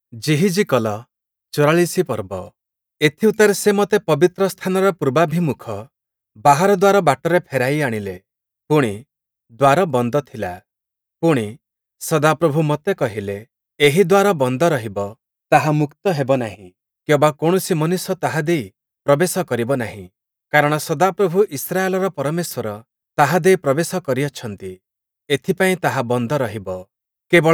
ଜିହିଜି କଲ 44 ପର୍ବ। ଏଥିଉତ୍ତାରେ ସେ ମୋତେ ପବିତ୍ର ସ୍ଥାନର ପୂର୍ବାଭିମୁଖ ବାହାର ଦ୍ୱାର ବାଟରେ ଫେରାଇ ଆଣିଲେ। ପୁଣି ଦ୍ୱାର ବନ୍ଦ ଥିଲା। ପୁଣି ସଦାପ୍ରଭୁ ମୋତେ କହିଲେ, ଏହି ଦ୍ୱାର ବନ୍ଦ ରହିବ, ତାହା ମୁକ୍ତ ହେବ ନାହିଁ, କିମ୍ବା କୌଣସି ମନୁଷ୍ୟ ତାହା ଦେଇ ପ୍ରବେଶ କରିବ ନାହିଁ। କାରଣ ସଦାପ୍ରଭୁ ଇସ୍ରାଏଲର ପରମେଶ୍ୱର ତାହା ଦେଇ ପ୍ରବେଶ କରିଅଛନ୍ତି। ଏଥିପାଇଁ ତାହା ବନ୍ଦ ରହିବ। କେବଳ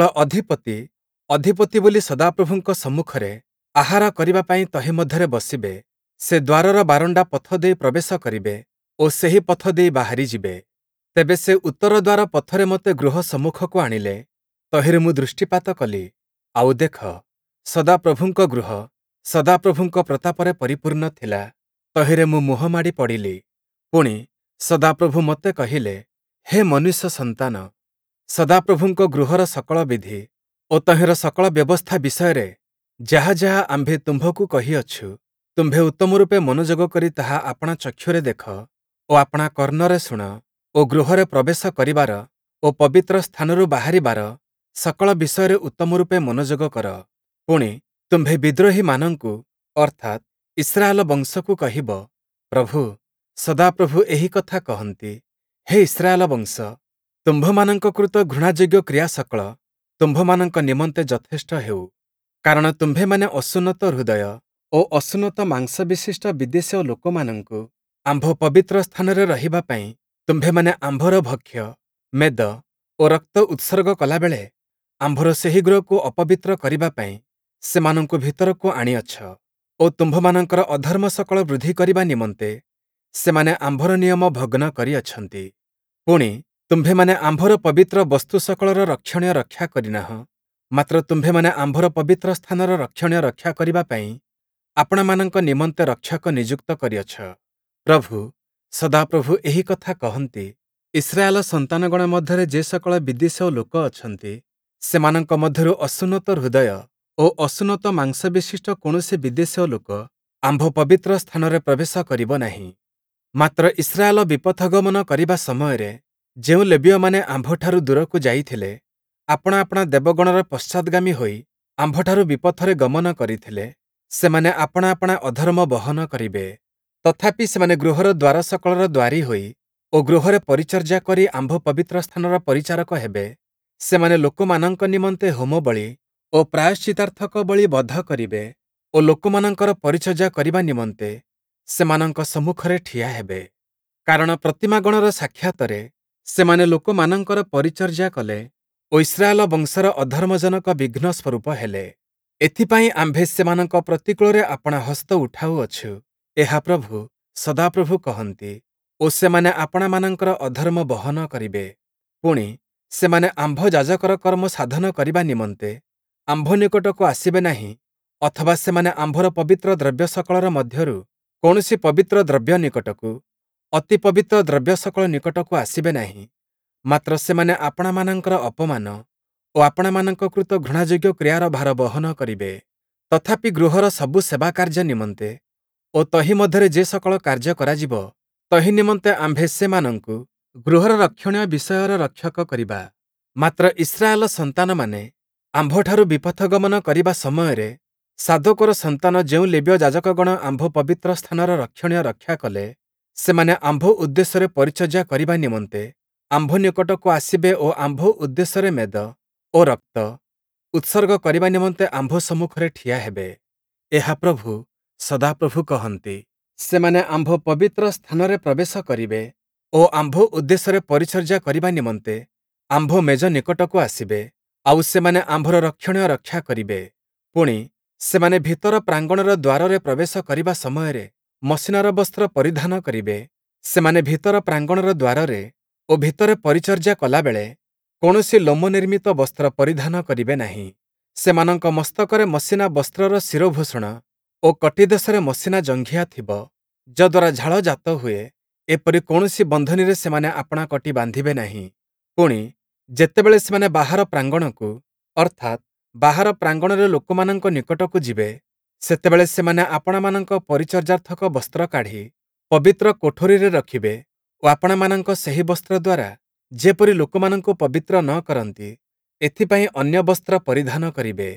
ଅଧିପତି ବୋଲି ସଦାପ୍ରଭୁଙ୍କ ସମ୍ମୁଖରେ ଆହାର କରିବା ପାଇଁ ତହି ମଧ୍ୟରେ ବସିବେ। ସେ ଦ୍ୱାରର ବାରଣ୍ଡା ପଥ ଦେଇ ପ୍ରବେଶ କରିବେ ଓ ସେହି ପଥ ଦେଇ ବାହାରିଯିବେ। ତେବେ ସେ ଉତ୍ତର ଦ୍ୱାର ପଥରେ ମୋତେ ଗୃହ ସମ୍ମୁଖକୁ ଆଣିଲେ। ତହିଁରେ ମୁଁ ଦୃଷ୍ଟିପାତ କଲି, ଆଉ ଦେଖ, ସଦାପ୍ରଭୁଙ୍କ ଗୃହ ସଦାପ୍ରଭୁଙ୍କ ପ୍ରତାପରେ ପରିପୂର୍ଣ୍ଣ ଥିଲା। ତହିଁରେ ମୁଁ ମୁହଁ ମାଡ଼ି ପଡ଼ିଲି। ପୁଣି ସଦାପ୍ରଭୁ ମୋତେ କହିଲେ, ହେ ମନୁଷ୍ୟ ସନ୍ତାନ, ସଦାପ୍ରଭୁଙ୍କ ଗୃହର ସକଳ ବିଧି ଓ ତହିଁର ସକଳ ବ୍ୟବସ୍ଥା ବିଷୟରେ ଯାହା ଯାହା ଆମ୍ଭେ ତୁମ୍ଭକୁ କହିଅଛୁ, ତୁମ୍ଭେ ଉତ୍ତମ ରୂପେ ମନୋଯୋଗ କରି ତାହା ଆପଣା ଚକ୍ଷୁରେ ଦେଖ ଓ ଆପଣା କର୍ଣ୍ଣରେ ଶୁଣ ଓ ଗୃହରେ ପ୍ରବେଶ କରିବାର ଓ ପବିତ୍ର ସ୍ଥାନରୁ ବାହାରିବାର ସକଳ ବିଷୟରେ ଉତ୍ତମ ରୂପେ ମନୋଯୋଗ କର। ପୁଣି ତୁମ୍ଭେ ବିଦ୍ରୋହୀମାନଙ୍କୁ ଅର୍ଥାତ୍ ଇସ୍ରାଏଲ ବଂଶକୁ କହିବ, ପ୍ରଭୁ ସଦାପ୍ରଭୁ ଏହି କଥା କହନ୍ତି, ହେ ଇସ୍ରାଏଲ ବଂଶ, ତୁମ୍ଭମାନଙ୍କ କୃତ ଘୃଣାଯୋଗ୍ୟ କ୍ରିୟା ସକଳ ତୁମ୍ଭମାନଙ୍କ ନିମନ୍ତେ ଯଥେଷ୍ଟ ହେଉ। କାରଣ ତୁମ୍ଭେମାନେ ଅସୁନ୍ନତ ହୃଦୟ ଓ ଅସୁନ୍ନତ ମାଂସବିଶିଷ୍ଟ ବିଦେଶୀୟ ଲୋକମାନଙ୍କୁ ଆମ୍ଭ ପବିତ୍ର ସ୍ଥାନରେ ରହିବା ପାଇଁ ତୁମ୍ଭେମାନେ ଆମ୍ଭର ଭକ୍ଷ୍ୟ, ମେଦ ଓ ରକ୍ତ ଉତ୍ସର୍ଗ କଲାବେଳେ ଆମ୍ଭର ସେହି ଗୃହକୁ ଅପବିତ୍ର କରିବା ପାଇଁ ସେମାନଙ୍କୁ ଭିତରକୁ ଆଣିଅଛ ଓ ତୁମ୍ଭମାନଙ୍କର ଅଧର୍ମ ସକଳ ବୃଦ୍ଧି କରିବା ନିମନ୍ତେ ସେମାନେ ଆମ୍ଭର ନିୟମ ଭଗ୍ନ କରିଅଛନ୍ତି। ପୁଣି ତୁମ୍ଭେମାନେ ଆମ୍ଭର ପବିତ୍ର ବସ୍ତୁ ସକଳର ରକ୍ଷଣୀୟ ରକ୍ଷା କରିନାହଁ, ମାତ୍ର ତୁମ୍ଭେମାନେ ଆମ୍ଭର ପବିତ୍ର ସ୍ଥାନର ରକ୍ଷଣୀୟ ରକ୍ଷା କରିବା ପାଇଁ ଆପଣମାନଙ୍କ ନିମନ୍ତେ ରକ୍ଷକ ନିଯୁକ୍ତ କରିଅଛ। ପ୍ରଭୁ ସଦାପ୍ରଭୁ ଏହି କଥା କହନ୍ତି, ଇସ୍ରାଏଲ ସନ୍ତାନଗଣ ମଧ୍ୟରେ ଯେ ସକଳ ବିଦ୍ୱେଷ ଲୋକ ଅଛନ୍ତି, ସେମାନଙ୍କ ମଧ୍ୟରୁ ଅସୁନ୍ନତ ହୃଦୟ ଓ ଅସୁନ୍ନତ ମାଂସବିଶିଷ୍ଟ କୌଣସି ବିଦେଶୀୟ ଲୋକ ଆମ୍ଭ ପବିତ୍ର ସ୍ଥାନରେ ପ୍ରବେଶ କରିବ ନାହିଁ। ମାତ୍ର ଇସ୍ରାଏଲ ବିପଥଗମନ କରିବା ସମୟରେ ଯେଉଁ ଲେବୀୟମାନେ ଆମ୍ଭଠାରୁ ଦୂରକୁ ଯାଇଥିଲେ, ଆପଣା ଆପଣା ଦେବଗଣର ପଶ୍ଚାଦଗାମୀ ହୋଇ ଆମ୍ଭଠାରୁ ବିପଥରେ ଗମନ କରିଥିଲେ, ସେମାନେ ଆପଣା ଆପଣା ଅଧର୍ମ ବହନ କରିବେ। ତଥାପି ସେମାନେ ଗୃହର ଦ୍ୱାର ସକଳର ଦ୍ୱାରୀ ହୋଇ ଓ ଗୃହରେ ପରିଚର୍ଯ୍ୟା କରି ଆମ୍ଭ ପବିତ୍ର ସ୍ଥାନର ପରିଚାରକ ହେବେ। ସେମାନେ ଲୋକମାନଙ୍କ ନିମନ୍ତେ ହୋମବଳି ଓ ପ୍ରାୟଶ୍ଚିତାର୍ଥକ ବଳି ବଧ କରିବେ ଓ ଲୋକମାନଙ୍କର ପରିଚର୍ଯ୍ୟା କରିବା ନିମନ୍ତେ ସେମାନଙ୍କ ସମ୍ମୁଖରେ ଠିଆ ହେବେ। କାରଣ ପ୍ରତିମାଗଣର ସାକ୍ଷାତରେ ସେମାନେ ଲୋକମାନଙ୍କର ପରିଚର୍ଯ୍ୟା କଲେ ଓ ଇସ୍ରାଏଲ ବଂଶର ଅଧର୍ମଜନକ ବିଘ୍ନ ସ୍ୱରୂପ ହେଲେ। ଏଥିପାଇଁ ଆମ୍ଭେ ସେମାନଙ୍କ ପ୍ରତିକୂଳରେ ଆପଣା ହସ୍ତ ଉଠାଉଅଛୁ, ଏହା ପ୍ରଭୁ ସଦାପ୍ରଭୁ କହନ୍ତି, ଓ ସେମାନେ ଆପଣାମାନଙ୍କର ଅଧର୍ମ ବହନ କରିବେ। ପୁଣି ସେମାନେ ଆମ୍ଭ ଯାଜକର କର୍ମ ସାଧନ କରିବା ନିମନ୍ତେ ଆମ୍ଭ ନିକଟକୁ ଆସିବେ ନାହିଁ, ଅଥବା ସେମାନେ ଆମ୍ଭର ପବିତ୍ର ଦ୍ରବ୍ୟ ସକଳର ମଧ୍ୟରୁ କୌଣସି ପବିତ୍ର ଦ୍ରବ୍ୟ ନିକଟକୁ, ଅତି ପବିତ୍ର ଦ୍ରବ୍ୟ ସକଳ ନିକଟକୁ ଆସିବେ ନାହିଁ। ମାତ୍ର ସେମାନେ ଆପଣାମାନଙ୍କର ଅପମାନ ଓ ଆପଣାମାନଙ୍କ କୃତ ଘୃଣାଯୋଗ୍ୟ କ୍ରିୟାର ଭାର ବହନ କରିବେ। ତଥାପି ଗୃହର ସବୁ ସେବା କାର୍ଯ୍ୟ ନିମନ୍ତେ ଓ ତହି ମଧ୍ୟରେ ଯେ ସକଳ କାର୍ଯ୍ୟ କରାଯିବ, ତହି ନିମନ୍ତେ ଆମ୍ଭେ ସେମାନଙ୍କୁ ଗୃହର ରକ୍ଷଣୀୟ ବିଷୟର ରକ୍ଷକ କରିବା। ମାତ୍ର ଇସ୍ରାଏଲ ସନ୍ତାନମାନେ ଆମ୍ଭଠାରୁ ବିପଥଗମନ କରିବା ସମୟରେ ସାଦୋକର ସନ୍ତାନ ଯେଉଁ ଲେବୀୟ ଯାଜକଗଣ ଆମ୍ଭ ପବିତ୍ର ସ୍ଥାନର ରକ୍ଷଣୀୟ ରକ୍ଷା କଲେ, ସେମାନେ ଆମ୍ଭ ଉଦ୍ଦେଶ୍ୟରେ ପରିଚର୍ଯ୍ୟା କରିବା ନିମନ୍ତେ ଆମ୍ଭ ନିକଟକୁ ଆସିବେ ଓ ଆମ୍ଭ ଉଦ୍ଦେଶ୍ୟରେ ମେଦ ଓ ରକ୍ତ ଉତ୍ସର୍ଗ କରିବା ନିମନ୍ତେ ଆମ୍ଭ ସମ୍ମୁଖରେ ଠିଆ ହେବେ। ଏହା ପ୍ରଭୁ ସଦାପ୍ରଭୁ କହନ୍ତି। ସେମାନେ ଆମ୍ଭ ପବିତ୍ର ସ୍ଥାନରେ ପ୍ରବେଶ କରିବେ ଓ ଆମ୍ଭ ଉଦ୍ଦେଶ୍ୟରେ ପରିଚର୍ଯ୍ୟା କରିବା ନିମନ୍ତେ ଆମ୍ଭ ମେଜ ନିକଟକୁ ଆସିବେ, ଆଉ ସେମାନେ ଆମ୍ଭର ରକ୍ଷଣୀୟ ରକ୍ଷା କରିବେ। ପୁଣି ସେମାନେ ଭିତର ପ୍ରାଙ୍ଗଣର ଦ୍ୱାରରେ ପ୍ରବେଶ କରିବା ସମୟରେ ମସିନାର ବସ୍ତ୍ର ପରିଧାନ କରିବେ। ସେମାନେ ଭିତର ପ୍ରାଙ୍ଗଣର ଦ୍ୱାରରେ ଓ ଭିତରେ ପରିଚର୍ଯ୍ୟା କଲାବେଳେ କୌଣସି ଲୋମ ନିର୍ମିତ ବସ୍ତ୍ର ପରିଧାନ କରିବେ ନାହିଁ। ସେମାନଙ୍କ ମସ୍ତକରେ ମସିନା ବସ୍ତ୍ରର ଶିରୋଭୂଷଣ ଓ କଟିଦେଶରେ ମସିନା ଜଙ୍ଘିଆ ଥିବ, ଯଦ୍ୱାରା ଝାଳ ଜାତ ହୁଏ, ଏପରି କୌଣସି ବନ୍ଧନୀରେ ସେମାନେ ଆପଣା କଟି ବାନ୍ଧିବେ ନାହିଁ। ପୁଣି ଯେତେବେଳେ ସେମାନେ ବାହାର ପ୍ରାଙ୍ଗଣକୁ ଅର୍ଥାତ୍ ବାହାର ପ୍ରାଙ୍ଗଣରେ ଲୋକମାନଙ୍କ ନିକଟକୁ ଯିବେ, ସେତେବେଳେ ସେମାନେ ଆପଣାମାନଙ୍କ ପରିଚର୍ଯ୍ୟାର୍ଥକ ବସ୍ତ୍ର କାଢ଼ି ପବିତ୍ର କୋଠରୀରେ ରଖିବେ ଓ ଆପଣମାନଙ୍କ ସେହି ବସ୍ତ୍ର ଦ୍ୱାରା ଯେପରି ଲୋକମାନଙ୍କୁ ପବିତ୍ର ନ କରନ୍ତି, ଏଥିପାଇଁ ଅନ୍ୟ ବସ୍ତ୍ର ପରିଧାନ କରିବେ।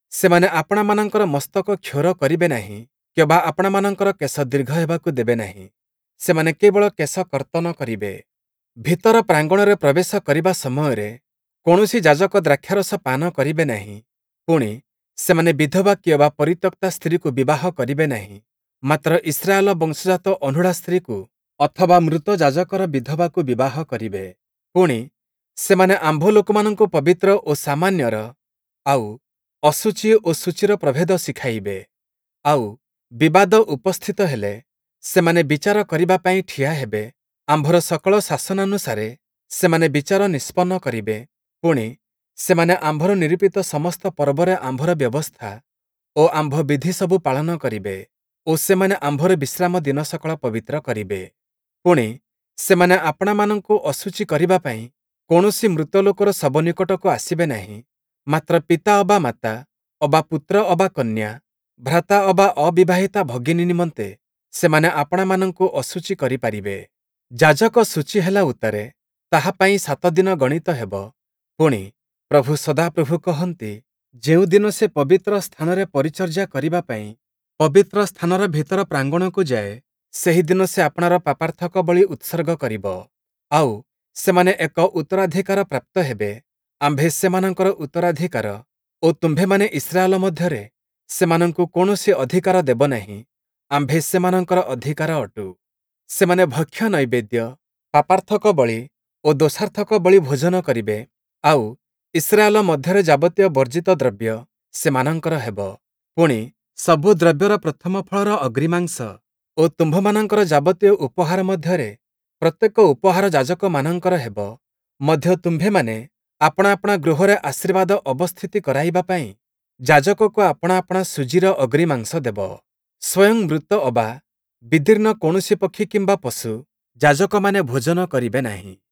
ସେମାନେ ଆପଣମାନଙ୍କର ମସ୍ତକ କ୍ଷୌର କରିବେ ନାହିଁ କିମ୍ବା ଆପଣମାନଙ୍କର କେଶ ଦୀର୍ଘ ହେବାକୁ ଦେବେ ନାହିଁ। ସେମାନେ କେବଳ କେଶ କର୍ତ୍ତନ କରିବେ। ଭିତର ପ୍ରାଙ୍ଗଣରେ ପ୍ରବେଶ କରିବା ସମୟରେ କୌଣସି ଯାଜକ ଦ୍ରାକ୍ଷାରସ ପାନ କରିବେ ନାହିଁ। ପୁଣି ସେମାନେ ବିଧବା କିମ୍ବା ପରିତ୍ୟକ୍ତା ସ୍ତ୍ରୀକୁ ବିବାହ କରିବେ ନାହିଁ। ମାତ୍ର ଇସ୍ରାଏଲ ବଂଶଜାତ ଅନୁଢ଼ା ସ୍ତ୍ରୀକୁ ଅଥବା ମୃତ ଯାଜକର ବିଧବାକୁ ବିବାହ କରିବେ। ପୁଣି ସେମାନେ ଆମ୍ଭ ଲୋକମାନଙ୍କୁ ପବିତ୍ର ଓ ସାମାନ୍ୟର ଆଉ ଅଶୁଚି ଓ ଶୁଚିର ପ୍ରଭେଦ ଶିଖାଇବେ। ଆଉ ବିବାଦ ଉପସ୍ଥିତ ହେଲେ ସେମାନେ ବିଚାର କରିବା ପାଇଁ ଠିଆ ହେବେ। ଆମ୍ଭର ସକଳ ଶାସନାନୁସାରେ ସେମାନେ ବିଚାର ନିଷ୍ପନ୍ନ କରିବେ। ପୁଣି ସେମାନେ ଆମ୍ଭର ନିରୂପିତ ସମସ୍ତ ପର୍ବରେ ଆମ୍ଭର ବ୍ୟବସ୍ଥା ଓ ଆମ୍ଭ ବିଧି ସବୁ ପାଳନ କରିବେ ଓ ସେମାନେ ଆମ୍ଭର ବିଶ୍ରାମ ଦିନ ସକଳ ପବିତ୍ର କରିବେ। ପୁଣି ସେମାନେ ଆପଣମାନଙ୍କୁ ଅଶୁଚି କରିବା ପାଇଁ କୌଣସି ମୃତ ଲୋକର ଶବ ନିକଟକୁ ଆସିବେ ନାହିଁ। ମାତ୍ର ପିତା ଅବା ମାତା ଅବା ପୁତ୍ର ଅବା କନ୍ୟା, ଭ୍ରାତା ଅବା ଅବିବାହିତା ଭଗିନୀ ନିମନ୍ତେ ସେମାନେ ଆପଣମାନଙ୍କୁ ଅଶୁଚି କରିପାରିବେ। ଯାଜକ ଶୁଚି ହେଲା ଉତ୍ତାରେ ତାହା ପାଇଁ 7 ଦିନ ଗଣିତ ହେବ। ପୁଣି ପ୍ରଭୁ ସଦାପ୍ରଭୁ କହନ୍ତି, ଯେଉଁଦିନ ସେ ପବିତ୍ର ସ୍ଥାନରେ ପରିଚର୍ଯ୍ୟା କରିବା ପାଇଁ ପବିତ୍ର ସ୍ଥାନର ଭିତର ପ୍ରାଙ୍ଗଣକୁ ଯାଏ, ସେହିଦିନ ସେ ଆପଣାର ପାପାର୍ଥକ ବଳି ଉତ୍ସର୍ଗ କରିବ। ଆଉ ସେମାନେ ଏକ ଉତ୍ତରାଧିକାର ପ୍ରାପ୍ତ ହେବେ। ଆମ୍ଭେ ସେମାନଙ୍କର ଉତ୍ତରାଧିକାର ଓ ତୁମ୍ଭେମାନେ ଇସ୍ରାଏଲ ମଧ୍ୟରେ ସେମାନଙ୍କୁ କୌଣସି ଅଧିକାର ଦେବ ନାହିଁ। ଆମ୍ଭେ ସେମାନଙ୍କର ଅଧିକାର ଅଟୁ। ସେମାନେ ଭକ୍ଷ୍ୟ ନୈବେଦ୍ୟ, ପାପାର୍ଥକ ବଳି ଓ ଦୋଷାର୍ଥକ ବଳି ଭୋଜନ କରିବେ। ଆଉ ଇସ୍ରାଏଲ ମଧ୍ୟରେ ଯାବତୀୟ ବର୍ଜିତ ଦ୍ରବ୍ୟ ସେମାନଙ୍କର ହେବ। ପୁଣି ସବୁ ଦ୍ରବ୍ୟର ପ୍ରଥମ ଫଳର ଅଗ୍ରିମାଂଶ ଓ ତୁମ୍ଭମାନଙ୍କର ଯାବତୀୟ ଉପହାର ମଧ୍ୟରେ ପ୍ରତ୍ୟେକ ଉପହାର ଯାଜକମାନଙ୍କର ହେବ। ମଧ୍ୟ ତୁମ୍ଭେମାନେ ଆପଣା ଆପଣା ଗୃହରେ ଆଶୀର୍ବାଦ ଅବସ୍ଥିତି କରାଇବା ପାଇଁ ଯାଜକକୁ ଆପଣା ଆପଣା ସୁଜିର ଅଗ୍ରିମାଂଶ ଦେବ। ସ୍ୱୟଂ ମୃତ ଅବା ବିଦୀର୍ଣ୍ଣ କୌଣସି ପକ୍ଷୀ କିମ୍ବା ପଶୁ ଯାଜକମାନେ ଭୋଜନ କରିବେ ନାହିଁ।